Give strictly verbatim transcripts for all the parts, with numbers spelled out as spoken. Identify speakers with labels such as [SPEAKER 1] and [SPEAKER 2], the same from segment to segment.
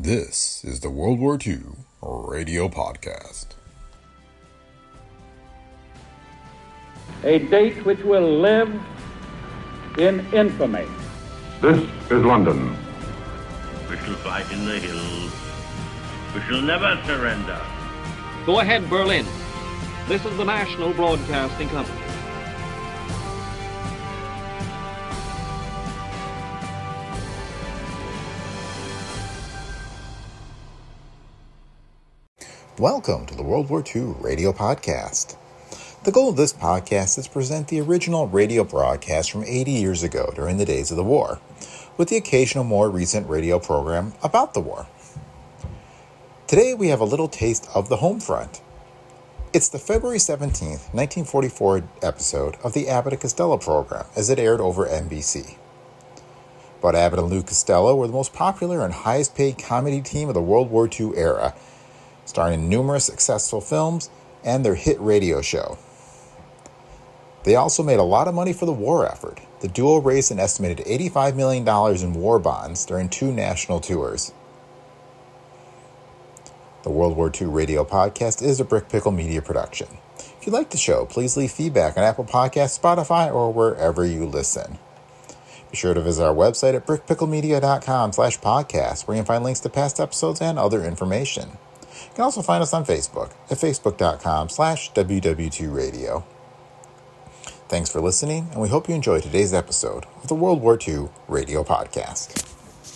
[SPEAKER 1] This is the World War Two Radio Podcast.
[SPEAKER 2] A date which will live in infamy.
[SPEAKER 3] This is London.
[SPEAKER 4] We shall fight in the hills. We shall never surrender.
[SPEAKER 5] Go ahead, Berlin. This is the National Broadcasting Company.
[SPEAKER 1] Welcome to the World War Two Radio Podcast. The goal of this podcast is to present the original radio broadcast from eighty years ago during the days of the war, with the occasional more recent radio program about the war. Today we have a little taste of the home front. It's the February seventeenth, nineteen forty-four episode of the Abbott and Costello program as it aired over N B C. Bud Abbott and Lou Costello were the most popular and highest paid comedy team of the World War Two era, starring in numerous successful films and their hit radio show. They also made a lot of money for the war effort. The duo raised an estimated eighty-five million dollars in war bonds during two national tours. The World War Two Radio Podcast is a Brick Pickle Media production. If you like the show, please leave feedback on Apple Podcasts, Spotify, or wherever you listen. Be sure to visit our website at brickpicklemedia.com slash podcast, where you can find links to past episodes and other information. You can also find us on Facebook at facebook.com slash WW2Radio. Thanks for listening, and we hope you enjoy today's episode of the World War Two Radio Podcast.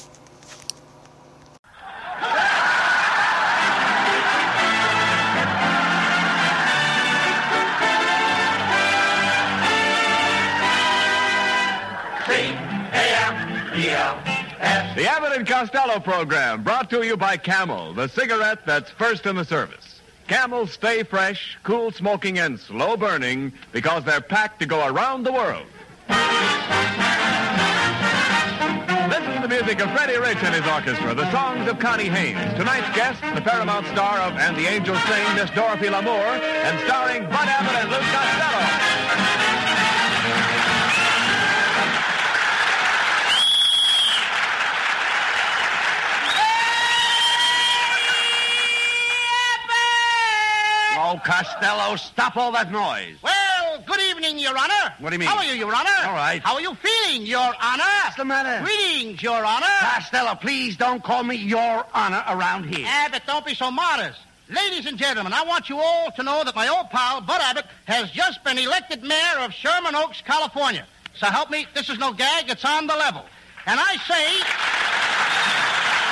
[SPEAKER 6] The Abbott and Costello program, brought to you by Camel, the cigarette that's first in the service. Camels stay fresh, cool smoking, and slow burning because they're packed to go around the world. Listen to the music of Freddie Rich and his orchestra, the songs of Connie Haynes. Tonight's guest, the Paramount star of And the Angels Sing, Miss Dorothy Lamour, and starring Bud Abbott and Lou Costello.
[SPEAKER 7] Oh, Costello, stop all that noise.
[SPEAKER 8] Well, good evening, Your Honor.
[SPEAKER 7] What do you mean?
[SPEAKER 8] How are you, Your Honor?
[SPEAKER 7] All right.
[SPEAKER 8] How are you feeling, Your Honor?
[SPEAKER 7] What's the matter?
[SPEAKER 8] Greetings, Your Honor.
[SPEAKER 7] Costello, please don't call me Your Honor around here.
[SPEAKER 8] Abbott, don't be so modest. Ladies and gentlemen, I want you all to know that my old pal, Bud Abbott, has just been elected mayor of Sherman Oaks, California. So help me, this is no gag, it's on the level. And I say...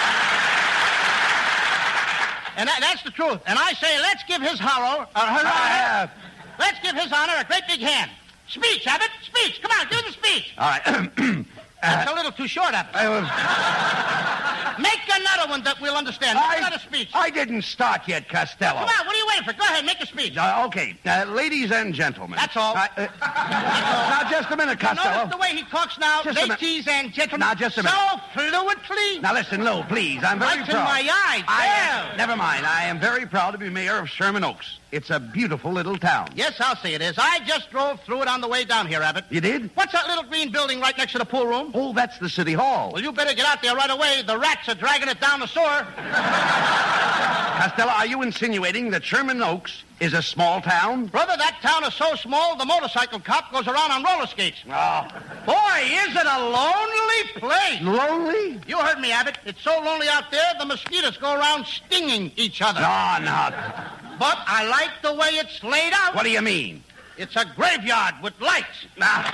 [SPEAKER 8] And that, that's the truth. And I say, let's give his horror, uh, her honor, let's give his honor a great big hand. Speech, Abbott, speech. Come on, do the speech.
[SPEAKER 7] All right.
[SPEAKER 8] That's a little too short, Abbott.
[SPEAKER 7] I was...
[SPEAKER 8] Make another one that we'll understand. Make
[SPEAKER 7] I,
[SPEAKER 8] another speech.
[SPEAKER 7] I didn't start yet, Costello.
[SPEAKER 8] Come on, what are you waiting for? Go ahead, make a speech.
[SPEAKER 7] Uh, okay. Uh, ladies and gentlemen.
[SPEAKER 8] That's all.
[SPEAKER 7] I, uh, now, just a minute, Costello.
[SPEAKER 8] Notice the way he talks now,
[SPEAKER 7] Just a
[SPEAKER 8] ladies and gentlemen.
[SPEAKER 7] Now, just a minute.
[SPEAKER 8] So fluently.
[SPEAKER 7] Now, listen, Lou, please. I'm very
[SPEAKER 8] Right
[SPEAKER 7] proud.
[SPEAKER 8] in my eye.
[SPEAKER 7] I
[SPEAKER 8] Well.
[SPEAKER 7] am, never mind. I am very proud to be mayor of Sherman Oaks. It's a beautiful little town.
[SPEAKER 8] Yes, I'll say it is. I just drove through it on the way down here, Abbott.
[SPEAKER 7] You did?
[SPEAKER 8] What's that little green building right next to the pool room?
[SPEAKER 7] Oh, that's the city hall.
[SPEAKER 8] Well, you better get out there right away. The rats are dragging it down the sewer.
[SPEAKER 7] Costello, are you insinuating that Sherman Oaks is a small town?
[SPEAKER 8] Brother, that town is so small, the motorcycle cop goes around on roller skates.
[SPEAKER 7] Oh.
[SPEAKER 8] Boy, is it a lonely place.
[SPEAKER 7] Lonely?
[SPEAKER 8] You heard me, Abbott. It's so lonely out there, the mosquitoes go around stinging each other.
[SPEAKER 7] No, no.
[SPEAKER 8] But I like the way it's laid out.
[SPEAKER 7] What do you mean?
[SPEAKER 8] It's a graveyard with lights.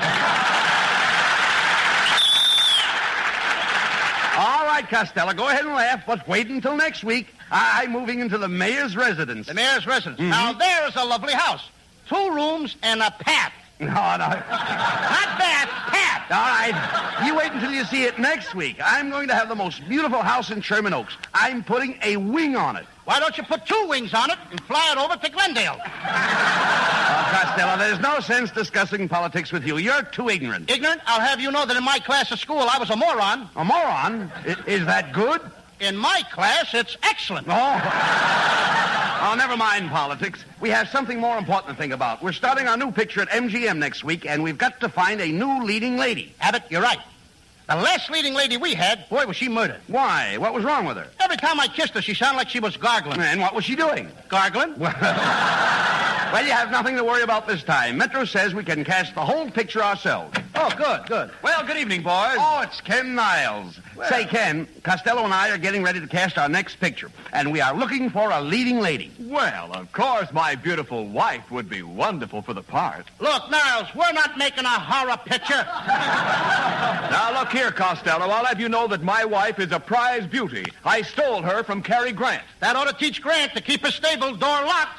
[SPEAKER 7] All right, Costello, go ahead and laugh, but wait until next week. I'm moving into the mayor's residence.
[SPEAKER 8] The mayor's residence.
[SPEAKER 7] Mm-hmm.
[SPEAKER 8] Now, there's a lovely house. Two rooms and a path.
[SPEAKER 7] No, no.
[SPEAKER 8] Not bath, path.
[SPEAKER 7] All right. You wait until you see it next week. I'm going to have the most beautiful house in Sherman Oaks. I'm putting a wing on it.
[SPEAKER 8] Why don't you put two wings on it and fly it over to Glendale?
[SPEAKER 7] Oh, Costello, there's no sense discussing politics with you. You're too ignorant.
[SPEAKER 8] Ignorant? I'll have you know that in my class of school, I was a moron.
[SPEAKER 7] A moron? I- is that good?
[SPEAKER 8] In my class, it's excellent.
[SPEAKER 7] Oh. Oh, never mind politics. We have something more important to think about. We're starting our new picture at M G M next week, and we've got to find a new leading lady.
[SPEAKER 8] Abbott, you're right. The last leading lady we had, boy, was she murdered.
[SPEAKER 7] Why? What was wrong with her?
[SPEAKER 8] Every time I kissed her, she sounded like she was gargling.
[SPEAKER 7] And what was she doing?
[SPEAKER 8] Gargling?
[SPEAKER 7] Well, well, you have nothing to worry about this time. Metro says we can cast the whole picture ourselves.
[SPEAKER 8] Oh, good, good.
[SPEAKER 7] Well, good evening, boys. Oh, it's Ken Niles. Well. Say, Ken, Costello and I are getting ready to cast our next picture, and we are looking for a leading lady.
[SPEAKER 6] Well, of course, my beautiful wife would be wonderful for the part.
[SPEAKER 8] Look, Niles, we're not making a horror picture.
[SPEAKER 6] Now, look here, Costello. I'll have you know that my wife is a prize beauty. I stole her from Cary Grant.
[SPEAKER 8] That ought to teach Grant to keep his stable door locked.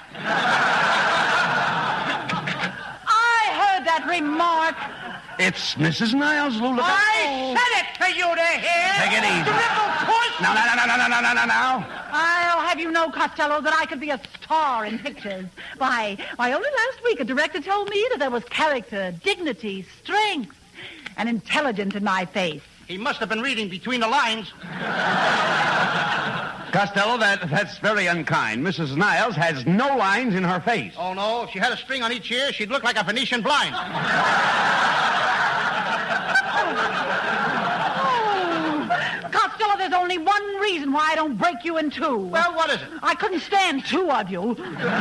[SPEAKER 9] I heard that remark.
[SPEAKER 7] It's Missus Niles, Lou. Look
[SPEAKER 8] I said it to you to hear.
[SPEAKER 7] Take it easy.
[SPEAKER 8] Dribble push.
[SPEAKER 7] No, no, no, no, no, no, no, no, no.
[SPEAKER 9] I'll have you know, Costello, that I could be a star in pictures. Why, why, only last week a director told me that there was character, dignity, strength, and intelligence in my face.
[SPEAKER 8] He must have been reading between the lines.
[SPEAKER 7] Costello, that, that's very unkind. Missus Niles has no lines in her face.
[SPEAKER 8] Oh, no. If she had a string on each ear, she'd look like a Venetian blind.
[SPEAKER 9] Oh, Costello, there's only one reason why I don't break you in two.
[SPEAKER 8] Well, what is it?
[SPEAKER 9] I couldn't stand two of you.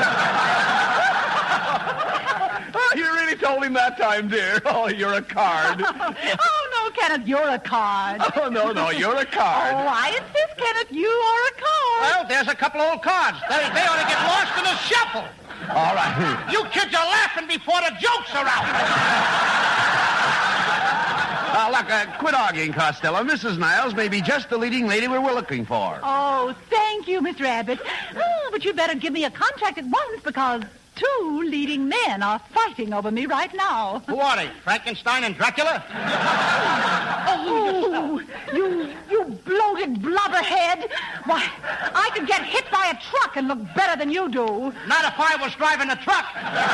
[SPEAKER 6] You really told him that time, dear. Oh, you're a card.
[SPEAKER 9] Oh, no, Kenneth, you're a card.
[SPEAKER 6] Oh, no, no, you're a card.
[SPEAKER 9] Oh, I insist, Kenneth, you are a card.
[SPEAKER 8] Well, there's a couple old cards. They, they ought to get lost in the shuffle.
[SPEAKER 7] All right.
[SPEAKER 8] You kids are laughing before the jokes are out.
[SPEAKER 7] Uh, look, uh, quit arguing, Costello. Missus Niles may be just the leading lady we were looking for.
[SPEAKER 9] Oh, thank you, Mister Abbott. Oh, but you better give me a contract at once because two leading men are fighting over me right now.
[SPEAKER 8] Who are they? Frankenstein and Dracula?
[SPEAKER 9] Oh, you, you bloated blubberhead. Why, I could get hit by a truck and look better than you do.
[SPEAKER 8] Not if I was driving the truck.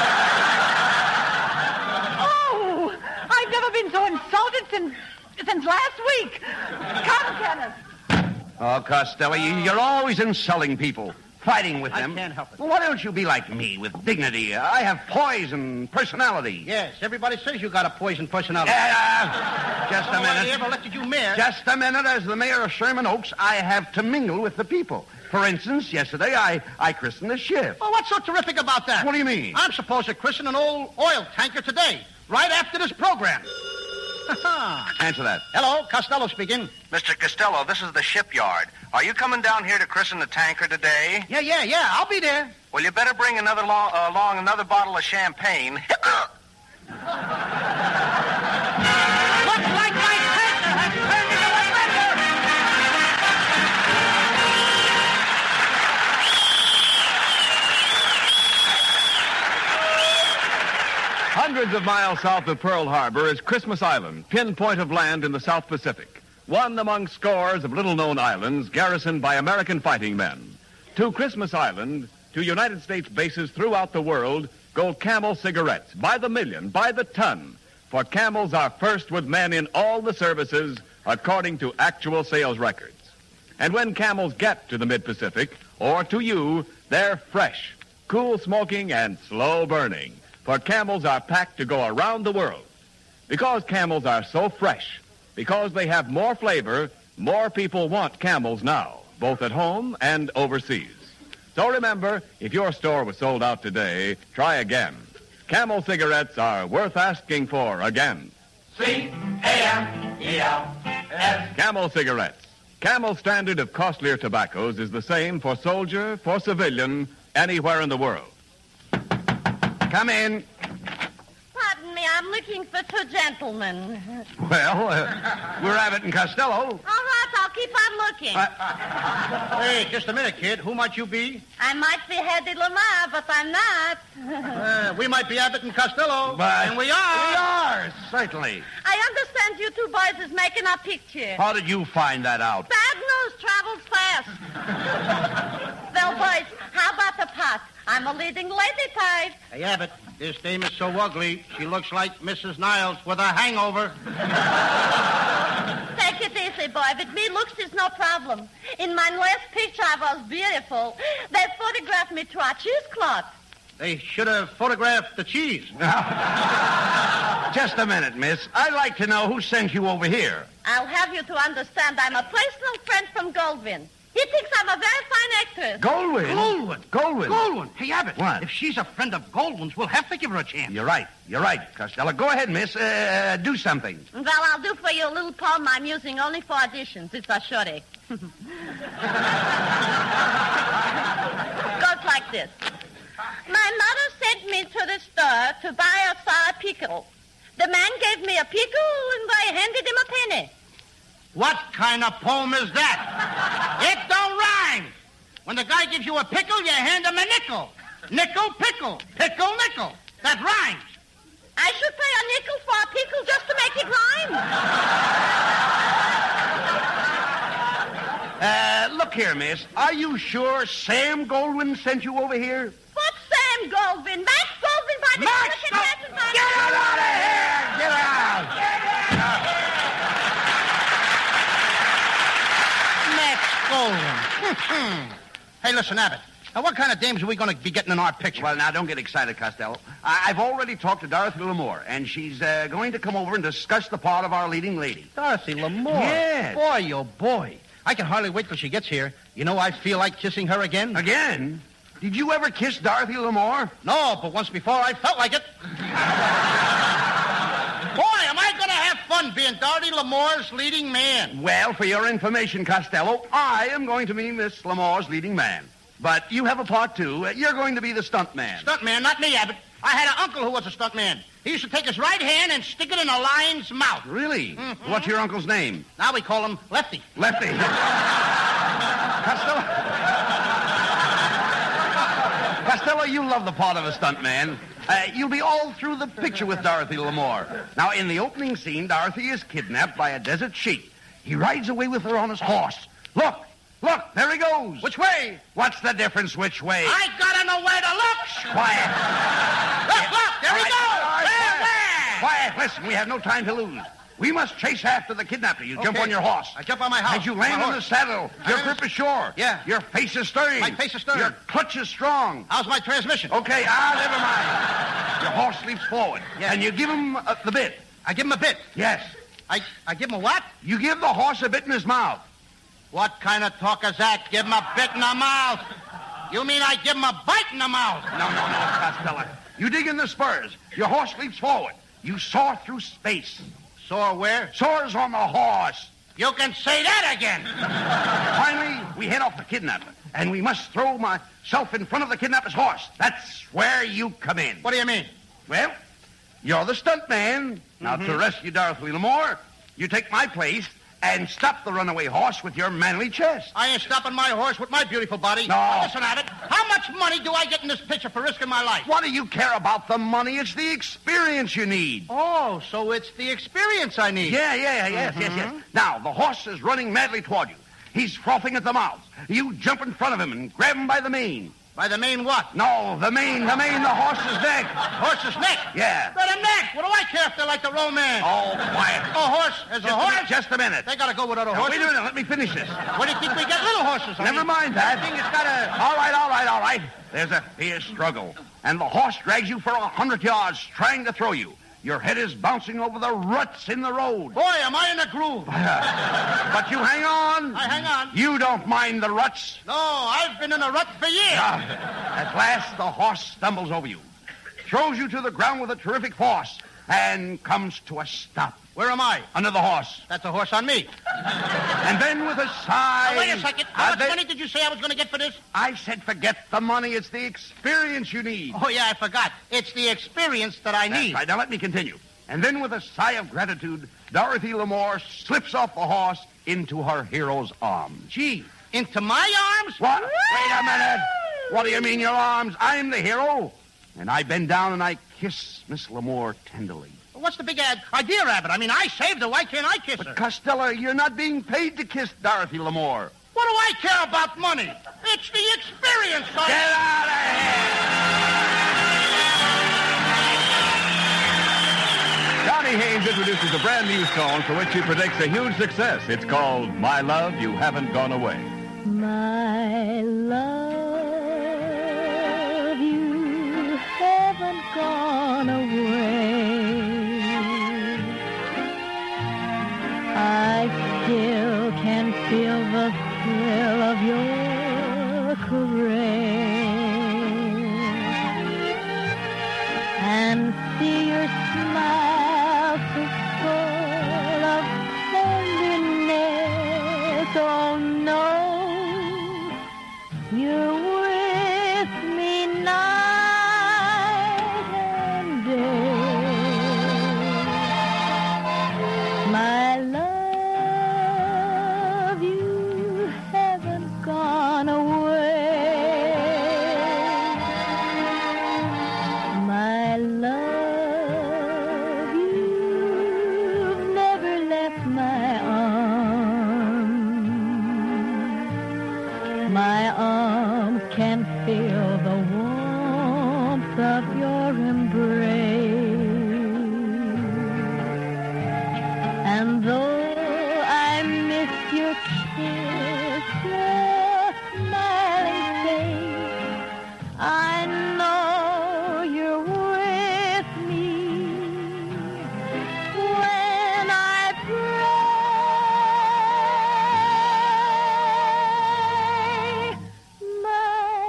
[SPEAKER 9] Oh, I've never been so insulted since, since last week. Come, Kenneth.
[SPEAKER 7] Oh, Costello, you, you're always insulting people. Fighting with them.
[SPEAKER 8] I can't help it.
[SPEAKER 7] Well, why don't you be like me, with dignity? I have poise and personality.
[SPEAKER 8] Yes, everybody says you got a poison personality.
[SPEAKER 7] Uh, just a
[SPEAKER 8] Nobody
[SPEAKER 7] minute.
[SPEAKER 8] ever elected you mayor.
[SPEAKER 7] Just a minute. As the mayor of Sherman Oaks, I have to mingle with the people. For instance, yesterday I, I christened a ship.
[SPEAKER 8] Well, what's so terrific about that?
[SPEAKER 7] What do you mean?
[SPEAKER 8] I'm supposed to christen an old oil tanker today, right after this program.
[SPEAKER 7] Answer that.
[SPEAKER 8] Hello, Costello speaking.
[SPEAKER 10] Mister Costello, this is the shipyard. Are you coming down here to christen the tanker today?
[SPEAKER 8] Yeah, yeah, yeah. I'll be there.
[SPEAKER 10] Well, you better bring another lo- uh, along another bottle of champagne.
[SPEAKER 8] Looks like my tanker has turned into a tanker.
[SPEAKER 6] Hundreds of miles south of Pearl Harbor is Christmas Island, pinpoint of land in the South Pacific. One among scores of little-known islands garrisoned by American fighting men. To Christmas Island, to United States bases throughout the world, go Camel cigarettes, by the million, by the ton. For Camels are first with men in all the services, according to actual sales records. And when Camels get to the Mid-Pacific, or to you, they're fresh, cool smoking, and slow burning. For Camels are packed to go around the world. Because Camels are so fresh, because they have more flavor, more people want Camels now, both at home and overseas. So remember, if your store was sold out today, try again. Camel cigarettes are worth asking for again.
[SPEAKER 11] C A M E L S.
[SPEAKER 6] Camel cigarettes. Camel's standard of costlier tobaccos is the same for soldier, for civilian, anywhere in the world.
[SPEAKER 7] Come in.
[SPEAKER 12] Pardon me, I'm looking for two gentlemen.
[SPEAKER 7] Well, uh, we're Abbott and Costello.
[SPEAKER 12] All right, I'll keep on looking.
[SPEAKER 7] Uh,
[SPEAKER 8] Hey, just a minute, kid. Who might you be?
[SPEAKER 12] I might be Hedy Lamarr, but I'm not.
[SPEAKER 8] Uh, we might be Abbott and Costello.
[SPEAKER 7] But
[SPEAKER 8] and we are.
[SPEAKER 7] We are, certainly.
[SPEAKER 12] I understand you two boys is making a picture.
[SPEAKER 7] How did you find that out?
[SPEAKER 12] Bad news travels fast. Well, boys, how about the pot? I'm a leading lady type.
[SPEAKER 8] Hey, Abbott, this dame is so ugly, she looks like Missus Niles with a hangover.
[SPEAKER 12] Take it easy, boy. With me, looks is no problem. In my last picture, I was beautiful. They photographed me to a cheesecloth.
[SPEAKER 8] They should have photographed the cheese.
[SPEAKER 7] Just a minute, miss. I'd like to know who sent you over here.
[SPEAKER 12] I'll have you to understand I'm a personal friend from Goldwyn. He thinks I'm a very fine actress.
[SPEAKER 7] Goldwyn?
[SPEAKER 8] Goldwyn.
[SPEAKER 7] Goldwyn.
[SPEAKER 8] Goldwyn. Hey, Abbott.
[SPEAKER 7] What?
[SPEAKER 8] If she's a friend of Goldwyn's, we'll have to give her a chance.
[SPEAKER 7] You're right. You're right, Costello. Go ahead, miss. Uh, do something.
[SPEAKER 12] Well, I'll do for you a little poem I'm using only for auditions. It's a shorty. Goes like this. My mother sent me to the store to buy a sour pickle. The man gave me a pickle, and I handed him a penny.
[SPEAKER 8] What kind of poem is that? It don't rhyme. When the guy gives you a pickle, you hand him a nickel. Nickel, pickle. Pickle, nickel. That rhymes.
[SPEAKER 12] I should pay a nickel for a pickle just to make it rhyme.
[SPEAKER 7] Uh, look here, miss. Are you sure Sam Goldwyn sent you over here?
[SPEAKER 12] What's Sam Goldwyn? Max Goldwyn by the
[SPEAKER 7] Max!
[SPEAKER 12] American Hanson by
[SPEAKER 7] Get out of here! Get out!
[SPEAKER 8] Max Goldwyn. Hey, listen, Abbott. Now, what kind of dames are we going to be getting in our picture?
[SPEAKER 7] Well, now, don't get excited, Costello. I- I've already talked to Dorothy Lamour, and she's uh, going to come over and discuss the part of our leading lady.
[SPEAKER 8] Dorothy Lamour?
[SPEAKER 7] Yes.
[SPEAKER 8] Boy, oh, boy. I can hardly wait till she gets here. You know, I feel like kissing her again.
[SPEAKER 7] Again? Did you ever kiss Dorothy Lamour?
[SPEAKER 8] No, but once before I felt like it. Boy, am I going to have fun being Dorothy Lamour's leading man.
[SPEAKER 7] Well, for your information, Costello, I am going to be Miss Lamour's leading man. But you have a part, too. Uh, you're going to be the stunt man.
[SPEAKER 8] Stunt man, not me, Abbott. I had an uncle who was a stunt man. He used to take his right hand and stick it in a lion's mouth.
[SPEAKER 7] Really?
[SPEAKER 8] Mm-hmm.
[SPEAKER 7] What's your uncle's name?
[SPEAKER 8] Now we call him Lefty.
[SPEAKER 7] Lefty. Costello? Costello, you love the part of a stunt man. Uh, you'll be all through the picture with Dorothy Lamour. Now, in the opening scene, Dorothy is kidnapped by a desert sheik. He rides away with her on his horse. Look! Look, there he goes.
[SPEAKER 8] Which way?
[SPEAKER 7] What's the difference which way?
[SPEAKER 8] I gotta know where to look.
[SPEAKER 7] Quiet.
[SPEAKER 8] Look, look, there
[SPEAKER 7] All
[SPEAKER 8] he
[SPEAKER 7] right,
[SPEAKER 8] goes.
[SPEAKER 7] all right,
[SPEAKER 8] Where,
[SPEAKER 7] quiet.
[SPEAKER 8] where?
[SPEAKER 7] Quiet, listen, we have no time to lose. We must chase after the kidnapper. You jump
[SPEAKER 8] Okay.
[SPEAKER 7] on your horse.
[SPEAKER 8] I jump on my horse.
[SPEAKER 7] As you land
[SPEAKER 8] My
[SPEAKER 7] on the
[SPEAKER 8] horse.
[SPEAKER 7] saddle, your
[SPEAKER 8] I
[SPEAKER 7] grip is sure.
[SPEAKER 8] Yeah.
[SPEAKER 7] Your face is stern.
[SPEAKER 8] My face is stern.
[SPEAKER 7] Your clutch is strong.
[SPEAKER 8] How's my transmission?
[SPEAKER 7] Okay, ah, never mind. Your horse leaps forward.
[SPEAKER 8] Yeah.
[SPEAKER 7] And you give him uh, the bit.
[SPEAKER 8] I give him a bit.
[SPEAKER 7] Yes.
[SPEAKER 8] I, I give him a what?
[SPEAKER 7] You give the horse a bit in his mouth.
[SPEAKER 8] What kind of talk is that? Give him a bit in the mouth. You mean I give him a bite in the mouth?
[SPEAKER 7] No, no, no, Costello. You dig in the spurs. Your horse leaps forward. You soar through space.
[SPEAKER 8] Soar where?
[SPEAKER 7] Soars on the horse.
[SPEAKER 8] You can say that again.
[SPEAKER 7] Finally, we head off the kidnapper, and we must throw myself in front of the kidnapper's horse. That's where you come in.
[SPEAKER 8] What do you mean?
[SPEAKER 7] Well, you're the stunt man. Now,
[SPEAKER 8] Mhm.
[SPEAKER 7] to rescue Dorothy Lamour, you take my place and stop the runaway horse with your manly chest.
[SPEAKER 8] I ain't stopping my horse with my beautiful body.
[SPEAKER 7] No.
[SPEAKER 8] Now, listen, Abbott. How much money do I get in this picture for risking my life?
[SPEAKER 7] What do you care about the money? It's the experience you need.
[SPEAKER 8] Oh, so it's the experience I need.
[SPEAKER 7] Yeah, yeah, yes, yes, yes. Now, the horse is running madly toward you. He's frothing at the mouth. You jump in front of him and grab him by the mane.
[SPEAKER 8] By the mane what?
[SPEAKER 7] No, the mane, the mane, the horse's neck.
[SPEAKER 8] Horse's neck?
[SPEAKER 7] Yeah.
[SPEAKER 8] By the neck. What do I care if they're like the romance?
[SPEAKER 7] Oh, quiet.
[SPEAKER 8] Oh, horse. As a
[SPEAKER 7] Just a
[SPEAKER 8] horse?
[SPEAKER 7] minute, just a minute.
[SPEAKER 8] They gotta go with other
[SPEAKER 7] Now,
[SPEAKER 8] horses.
[SPEAKER 7] wait a minute, let me finish this.
[SPEAKER 8] What do you think we get little horses? I
[SPEAKER 7] Never
[SPEAKER 8] mean,
[SPEAKER 7] mind that.
[SPEAKER 8] I think it's gotta...
[SPEAKER 7] All right, all right, all right. There's a fierce struggle, and the horse drags you for a hundred yards, trying to throw you. Your head is bouncing over the ruts in the road.
[SPEAKER 8] Boy, am I in a groove.
[SPEAKER 7] But you hang on.
[SPEAKER 8] I hang on.
[SPEAKER 7] You don't mind the ruts.
[SPEAKER 8] No, I've been in a rut for years.
[SPEAKER 7] Ah, at last, the horse stumbles over you, throws you to the ground with a terrific force, and comes to a stop.
[SPEAKER 8] Where am I?
[SPEAKER 7] Under the horse.
[SPEAKER 8] That's a horse on me.
[SPEAKER 7] And then with a sigh...
[SPEAKER 8] Now, wait a second. How
[SPEAKER 7] Uh,
[SPEAKER 8] much
[SPEAKER 7] they-
[SPEAKER 8] money did you say I was going to get for this?
[SPEAKER 7] I said forget the money. It's the experience you need.
[SPEAKER 8] Oh, yeah, I forgot. It's the experience that I
[SPEAKER 7] That's
[SPEAKER 8] need.
[SPEAKER 7] right. Now let me continue. And then with a sigh of gratitude, Dorothy Lamour slips off the horse into her hero's arms.
[SPEAKER 8] Gee, into my arms?
[SPEAKER 7] What? Wait a minute. What do you mean your arms? I'm the hero. And I bend down and I kiss Miss Lamour tenderly.
[SPEAKER 8] What's the big ad- idea, Rabbit? I mean, I saved her. Why can't I kiss her?
[SPEAKER 7] Costello, you're not being paid to kiss Dorothy Lamour.
[SPEAKER 8] What do I care about money? It's the experience. I...
[SPEAKER 7] Get out of here!
[SPEAKER 6] Johnny Haynes introduces a brand new song for which he predicts a huge success. It's called My Love, You Haven't Gone Away.
[SPEAKER 13] My love, you haven't gone away. I You're with me night and day. My love, you haven't gone away. My love, you've never left my arms. My arms can feel the warmth of your embrace. And though I miss your kiss, your smiling face, I know you're with me when I pray. My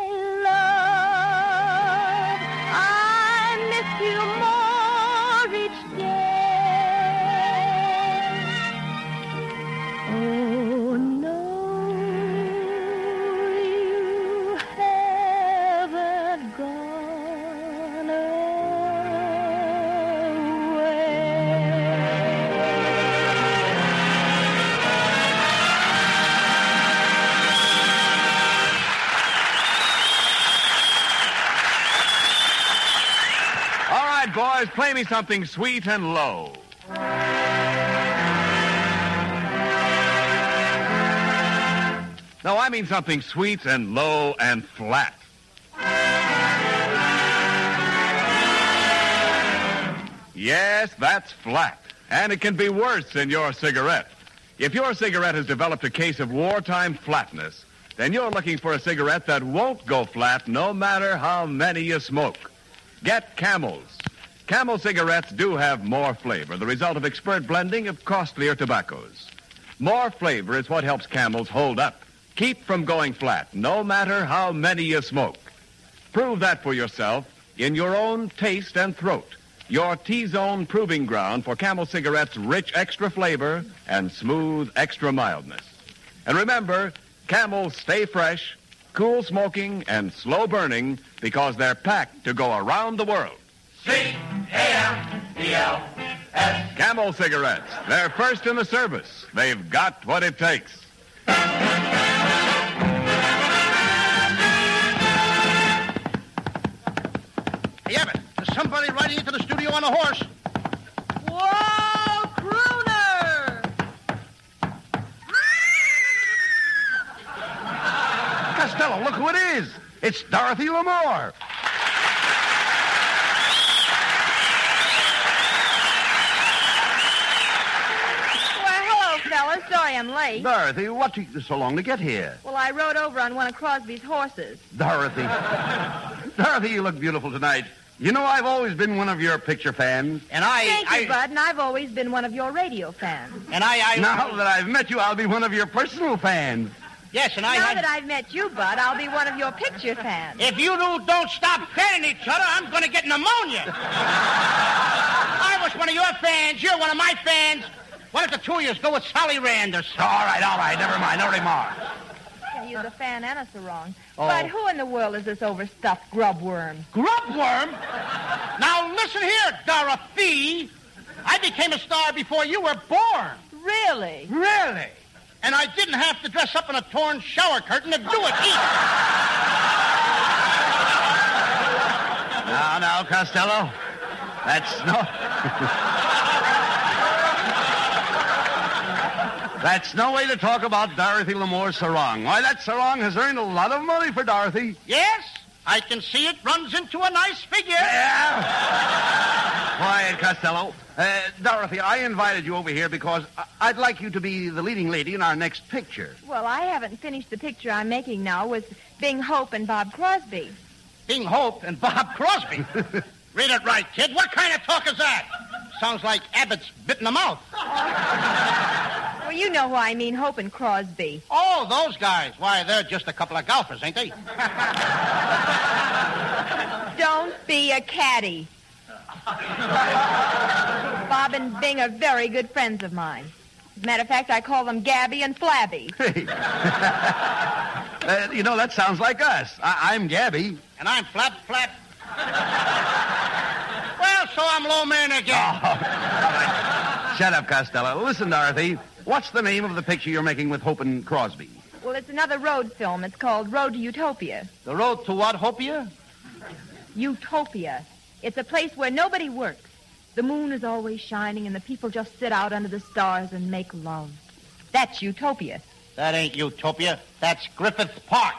[SPEAKER 13] love, I miss you more each day. Oh, no, you haven't gone
[SPEAKER 6] All right, boys, play me something sweet and low. No, I mean something sweet and low and flat. Yes, that's flat. And it can be worse than your cigarette. If your cigarette has developed a case of wartime flatness, then you're looking for a cigarette that won't go flat no matter how many you smoke. Get Camels. Camel cigarettes do have more flavor, the result of expert blending of costlier tobaccos. More flavor is what helps Camels hold up, keep from going flat, no matter how many you smoke. Prove that for yourself in your own taste and throat. Your T-Zone proving ground for Camel cigarettes' rich extra flavor and smooth extra mildness. And remember, Camels stay fresh, cool smoking, and slow burning because they're packed to go around the world.
[SPEAKER 11] C A M E L S.
[SPEAKER 6] Camel cigarettes. They're first in the service. They've got what it takes.
[SPEAKER 8] Hey, Abbott, there's somebody riding into the studio on a horse.
[SPEAKER 9] Whoa, crooner!
[SPEAKER 7] Costello, look who it is. It's Dorothy Lamour.
[SPEAKER 14] Fellas, sorry I'm late.
[SPEAKER 7] Dorothy, what took you so long to get here?
[SPEAKER 14] Well, I rode over on one of Crosby's horses.
[SPEAKER 7] Dorothy. Dorothy, you look beautiful tonight. You know, I've always been one of your picture fans.
[SPEAKER 8] And I...
[SPEAKER 14] Thank
[SPEAKER 8] I,
[SPEAKER 14] you, Bud, and I've always been one of your radio fans.
[SPEAKER 8] And I... I
[SPEAKER 7] now that I've met you, I'll be one of your personal fans.
[SPEAKER 8] Yes, and I
[SPEAKER 14] Now
[SPEAKER 8] had...
[SPEAKER 14] that I've met you, Bud, I'll be one of your picture fans.
[SPEAKER 8] If you two don't stop fanning each other, I'm going to get pneumonia. I was one of your fans. You're one of my fans. Why don't the two of you go with Sally Rand or something?
[SPEAKER 7] All right, all right. Never mind. No remarks.
[SPEAKER 14] Yeah, you're the fan and a sarong.
[SPEAKER 7] Oh.
[SPEAKER 14] But who in the world is this overstuffed grubworm?
[SPEAKER 8] Grubworm? Now, listen here, Dorothy. I became a star before you were born.
[SPEAKER 14] Really?
[SPEAKER 8] Really? And I didn't have to dress up in a torn shower curtain to do it either.
[SPEAKER 7] Now, now, Costello. That's no... That's no way to talk about Dorothy Lamour's sarong. Why, that sarong has earned a lot of money for Dorothy.
[SPEAKER 8] Yes, I can see it runs into a nice figure.
[SPEAKER 7] Yeah. Quiet, Costello. Uh, Dorothy, I invited you over here because I- I'd like you to be the leading lady in our next picture.
[SPEAKER 14] Well, I haven't finished the picture I'm making now with Bing Hope and Bob Crosby.
[SPEAKER 8] Bing Hope and Bob Crosby? Read it right, kid. What kind of talk is that? Sounds like Abbott's bit in the mouth.
[SPEAKER 14] Well, you know who I mean, Hope and Crosby.
[SPEAKER 8] Oh, those guys. Why, they're just a couple of golfers, ain't they?
[SPEAKER 14] Don't be a caddy. Bob and Bing are very good friends of mine. As a matter of fact, I call them Gabby and Flabby.
[SPEAKER 7] Hey. Uh, you know, that sounds like us. I- I'm Gabby.
[SPEAKER 8] And I'm Flap Flap. Well, so I'm Low Man again.
[SPEAKER 7] Oh, all right. Shut up, Costello. Listen, Dorothy, what's the name of the picture you're making with Hope and Crosby?
[SPEAKER 14] Well, it's another road film. It's called Road to Utopia.
[SPEAKER 8] The road to what, Hopia?
[SPEAKER 14] Utopia. It's a place where nobody works. The moon is always shining, and the people just sit out under the stars and make love. That's Utopia.
[SPEAKER 8] That ain't Utopia. That's Griffith Park.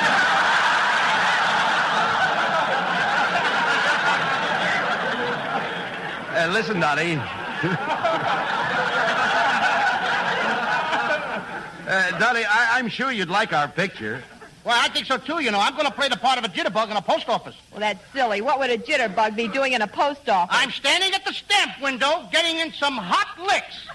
[SPEAKER 7] Uh, listen, Dottie. uh, Dottie, I- I'm sure you'd like our picture.
[SPEAKER 8] Well, I think so, too. You know, I'm going to play the part of a jitterbug in a post office.
[SPEAKER 14] Well, that's silly. What would a jitterbug be doing in a post office?
[SPEAKER 8] I'm standing at the stamp window getting in some hot licks.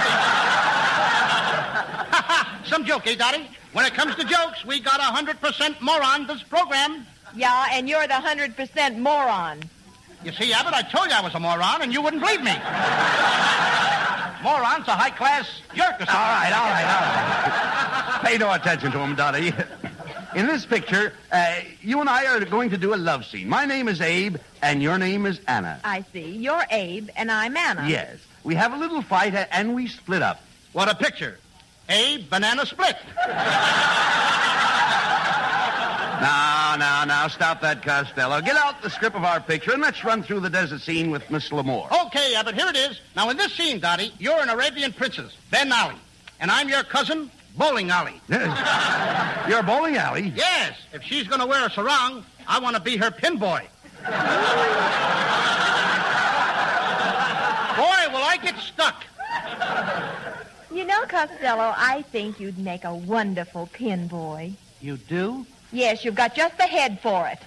[SPEAKER 8] Some joke, eh, Dottie? When it comes to jokes, we got a one hundred percent moron this program.
[SPEAKER 14] Yeah, and you're the one hundred percent moron.
[SPEAKER 8] You see, Abbott, I told you I was a moron, and you wouldn't believe me. Moron's a high-class jerk or something.
[SPEAKER 7] All right, all right, all right. Pay no attention to him, Dottie. In this picture, uh, you and I are going to do a love scene. My name is Abe, and your name is Anna.
[SPEAKER 14] I see. You're Abe, and I'm Anna.
[SPEAKER 7] Yes. We have a little fight, uh, and we split up.
[SPEAKER 8] What a picture. Abe, banana split.
[SPEAKER 7] Now, now, now, stop that, Costello. Get out the script of our picture, and let's run through the desert scene with Miss Lamore.
[SPEAKER 8] Okay, Abbott, here it is. Now, in this scene, Dottie, you're an Arabian princess, Ben Ali, and I'm your cousin, Bowling Alley.
[SPEAKER 7] You're Bowling Alley?
[SPEAKER 8] Yes. If she's going to wear a sarong, I want to be her pin boy. Boy, will I get stuck.
[SPEAKER 14] You know, Costello, I think you'd make a wonderful pin boy.
[SPEAKER 8] You do?
[SPEAKER 14] Yes, you've got just the head for it.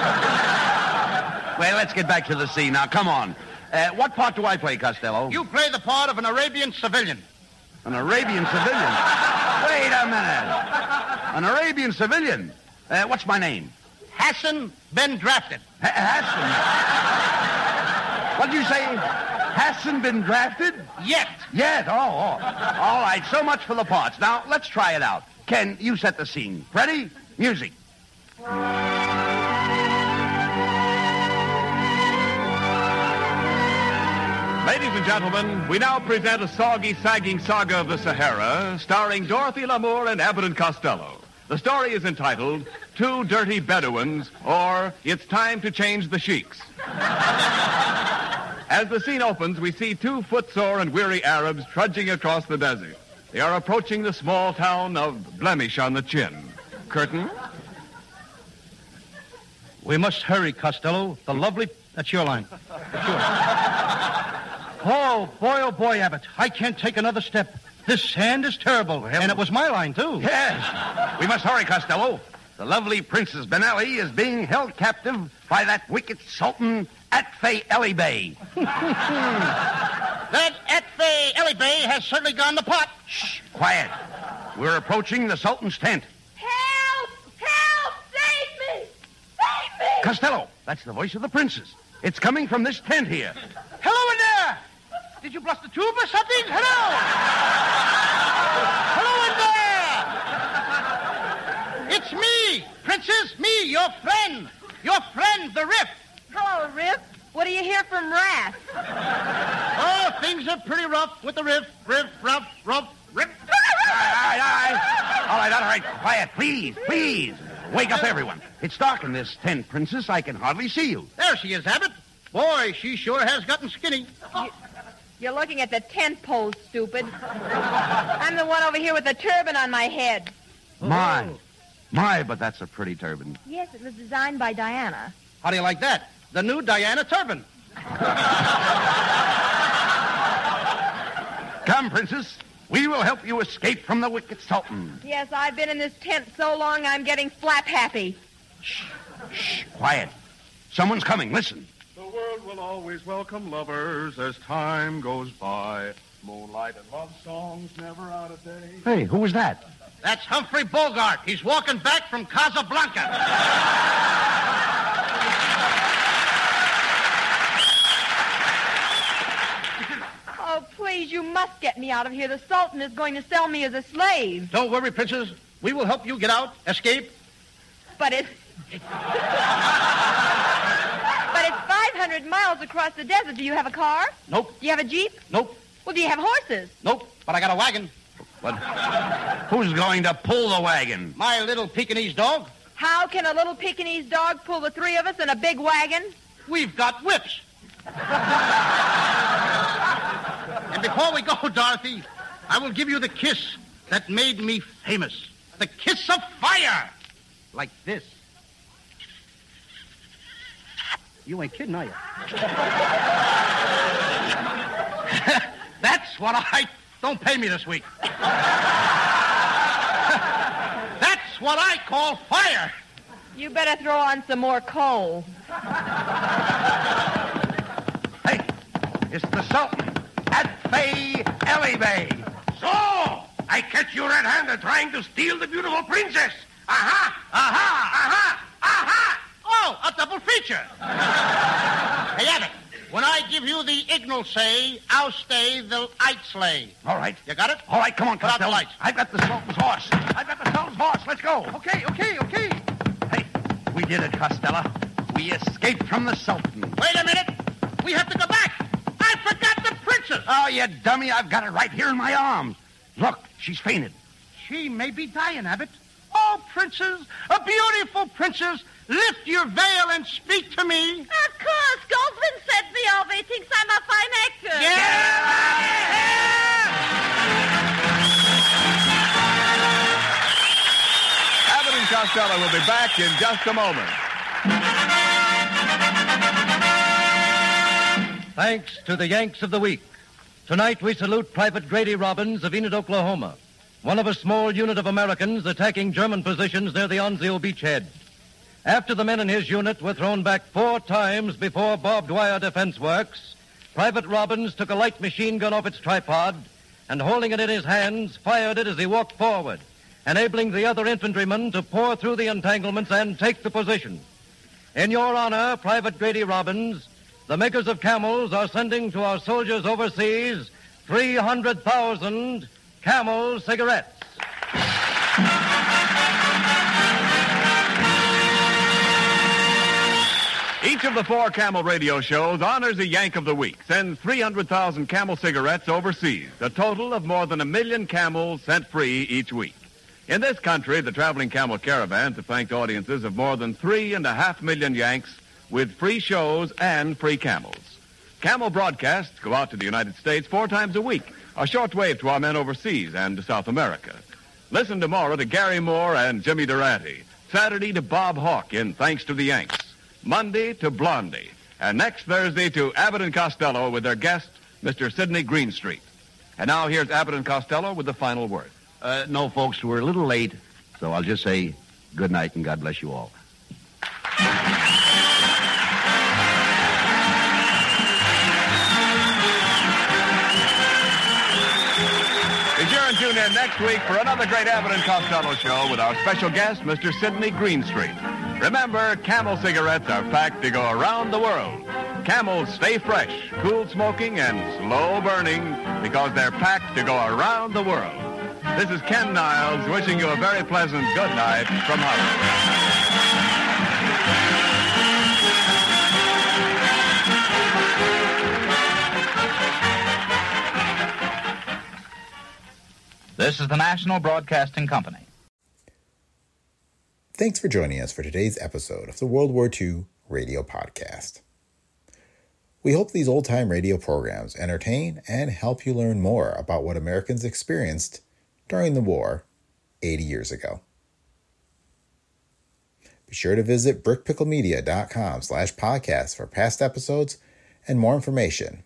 [SPEAKER 7] Well, let's get back to the scene. Now, come on. Uh, what part do I play, Costello?
[SPEAKER 8] You play the part of an Arabian civilian.
[SPEAKER 7] An Arabian civilian? Wait a minute. An Arabian civilian? Uh, what's my name?
[SPEAKER 8] Hassan been drafted.
[SPEAKER 7] H- Hassan? What did you say? Hassan been drafted?
[SPEAKER 8] Yet.
[SPEAKER 7] Yet? Oh, oh. All right, so much for the parts. Now, let's try it out. Ken, you set the scene. Ready? Music.
[SPEAKER 6] Ladies and gentlemen, we now present a soggy, sagging saga of the Sahara, starring Dorothy Lamour and Abbott and Costello. The story is entitled Two Dirty Bedouins, or It's Time to Change the Sheiks. As the scene opens, we see two footsore and weary Arabs trudging across the desert. They are approaching the small town of Blemish on the Chin. Curtain.
[SPEAKER 8] We must hurry, Costello. The lovely... That's your line. That's your line. Oh, boy, oh, boy, Abbott. I can't take another step. This sand is terrible. Well, and it was my line, too.
[SPEAKER 7] Yes. We must hurry, Costello. The lovely Princess Ben Ali is being held captive by that wicked Sultan Atfei Ali Bey.
[SPEAKER 8] That Atfei Ali Bey has certainly gone to pot.
[SPEAKER 7] Shh, quiet. We're approaching the Sultan's tent.
[SPEAKER 12] Help! Help! Save me! Save me!
[SPEAKER 7] Costello, that's the voice of the princess. It's coming from this tent here.
[SPEAKER 8] Hello in there! Did you bust the tube or something? Hello! Hello in there! It's me, Princess, me, your friend. Your friend, the Rip.
[SPEAKER 14] Hello, Rip. What do you hear from Wrath?
[SPEAKER 8] Oh, things are pretty rough with the Riff, Riff, rough, rough, Rip.
[SPEAKER 7] All right, all right. All right, all right. Quiet, please, please. Wake up, everyone. It's dark in this tent, Princess. I can hardly see you.
[SPEAKER 8] There she is, Abbott. Boy, she sure has gotten skinny.
[SPEAKER 14] You, you're looking at the tent poles, stupid. I'm the one over here with the turban on my head.
[SPEAKER 7] My, my, but that's a pretty turban.
[SPEAKER 14] Yes, it was designed by Diana.
[SPEAKER 8] How do you like that? The new Diana turban.
[SPEAKER 7] Come, Princess. We will help you escape from the wicked Sultan.
[SPEAKER 14] Yes, I've been in this tent so long I'm getting flap happy.
[SPEAKER 7] Shh, shh, quiet. Someone's coming. Listen.
[SPEAKER 15] The world will always welcome lovers as time goes by. Moonlight and love songs never out of date.
[SPEAKER 7] Hey, who was that?
[SPEAKER 8] That's Humphrey Bogart. He's walking back from Casablanca.
[SPEAKER 14] Oh, please, you must get me out of here. The Sultan is going to sell me as a slave.
[SPEAKER 8] Don't worry, Princess. We will help you get out, escape.
[SPEAKER 14] But it's... but it's five hundred miles across the desert. Do you have a car?
[SPEAKER 8] Nope.
[SPEAKER 14] Do you have a Jeep?
[SPEAKER 8] Nope.
[SPEAKER 14] Well, do you have horses?
[SPEAKER 8] Nope, but I got a wagon.
[SPEAKER 7] But who's going to pull the wagon?
[SPEAKER 8] My little Pekingese dog.
[SPEAKER 14] How can a little Pekingese dog pull the three of us in a big wagon?
[SPEAKER 8] We've got whips. And before we go, Dorothy, I will give you the kiss that made me famous. The kiss of fire. Like this. You ain't kidding, are you? That's what I... Don't pay me this week. That's what I call fire.
[SPEAKER 14] You better throw on some more coal.
[SPEAKER 7] Hey, it's the Sultan at Fay Ellie Bay.
[SPEAKER 11] So, I catch you red-handed trying to steal the beautiful princess. Aha! Aha! Aha! Aha!
[SPEAKER 8] Oh, a double feature. Hey, Abbott, when I give you the Ignal say, I'll stay the Ike slay.
[SPEAKER 7] All right.
[SPEAKER 8] You got it?
[SPEAKER 7] All right, come on,
[SPEAKER 8] Put out the
[SPEAKER 7] Costello.
[SPEAKER 8] lights.
[SPEAKER 7] I've got the Sultan's horse. I've got the Sultan's horse. Let's go.
[SPEAKER 8] Okay, okay, okay.
[SPEAKER 7] Hey, we did it, Costello. We escaped from the Sultan.
[SPEAKER 8] Wait a minute. We have to go back. I forgot the princess.
[SPEAKER 7] Oh, you dummy. I've got it right here in my arms. Look, she's fainted.
[SPEAKER 8] She may be dying, Abbott. Oh, princess, a beautiful princess, lift your veil and speak to me.
[SPEAKER 12] Of course. Goldman sent me over. He thinks I'm a fine actor.
[SPEAKER 6] Abbott and Costello will be back in just a moment.
[SPEAKER 16] Thanks to the Yanks of the Week. Tonight we salute Private Grady Robbins of Enid, Oklahoma, one of a small unit of Americans attacking German positions near the Onzio beachhead. After the men in his unit were thrown back four times before barbed wire defense works, Private Robbins took a light machine gun off its tripod and, holding it in his hands, fired it as he walked forward, enabling the other infantrymen to pour through the entanglements and take the position. In your honor, Private Grady Robbins, the makers of Camels are sending to our soldiers overseas three hundred thousand Camel cigarettes.
[SPEAKER 6] Each of the four Camel radio shows honors a Yank of the Week, sends three hundred thousand Camel cigarettes overseas, a total of more than a million Camels sent free each week. In this country, the Traveling Camel Caravans have thanked audiences of more than three and a half million Yanks with free shows and free Camels. Camel broadcasts go out to the United States four times a week, a short wave to our men overseas and to South America. Listen tomorrow to Gary Moore and Jimmy Durante, Saturday to Bob Hawke in Thanks to the Yanks, Monday to Blondie, and next Thursday to Abbott and Costello with their guest, Mister Sidney Greenstreet. And now here's Abbott and Costello with the final word.
[SPEAKER 7] Uh, no, folks, we're a little late, so I'll just say good night and God bless you all.
[SPEAKER 6] Be sure and tune in next week for another great Abbott and Costello show with our special guest, Mister Sidney Greenstreet. Remember, Camel cigarettes are packed to go around the world. Camels stay fresh, cool smoking, and slow burning because they're packed to go around the world. This is Ken Niles wishing you a very pleasant good night from Hollywood.
[SPEAKER 10] This is the National Broadcasting Company.
[SPEAKER 1] Thanks for joining us for today's episode of the World War Two Radio Podcast. We hope these old-time radio programs entertain and help you learn more about what Americans experienced during the war eighty years ago. Be sure to visit brickpicklemedia.com slash podcast for past episodes and more information